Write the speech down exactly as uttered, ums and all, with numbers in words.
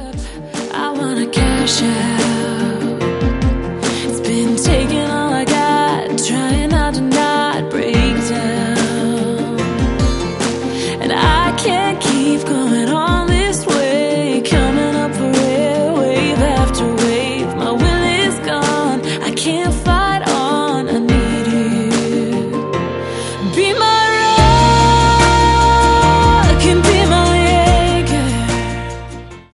I wanna cash out. It's been taking all I got, trying not to knock.